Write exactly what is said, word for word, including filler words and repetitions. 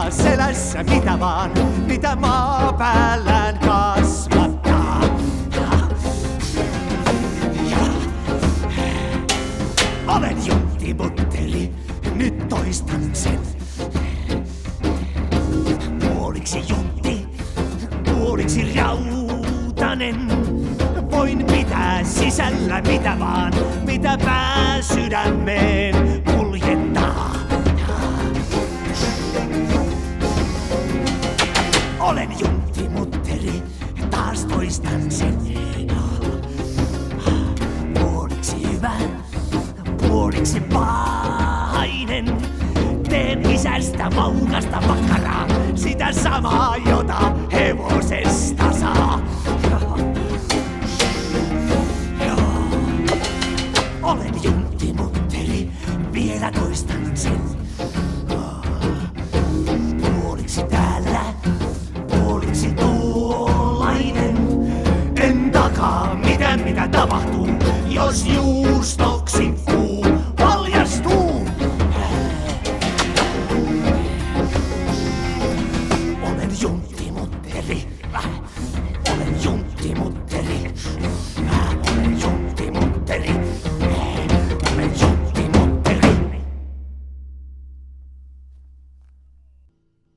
takaa selässä mitä vaan, mitä maa päällään kasvattaa. Ja, ja. Olen Juntti Mutteri, nyt toistan sen. Puoliksi Juntti, puoliksi rautanen. Voin pitää sisällä mitä vaan, mitä pää sydämeen kuljettaa. Olen Juntti Mutteri, taas toistan sen. Puoliksi hyvä, puoliksi pahainen. Teen isästä maukasta makkaraa, sitä samaa jota hevosesta saa. Olen Juntti Mutteri, vielä toistan sen. Puoliksi täällä, puoliksi tuollainen. En takaa mitä mitä tapahtuu, jos juusto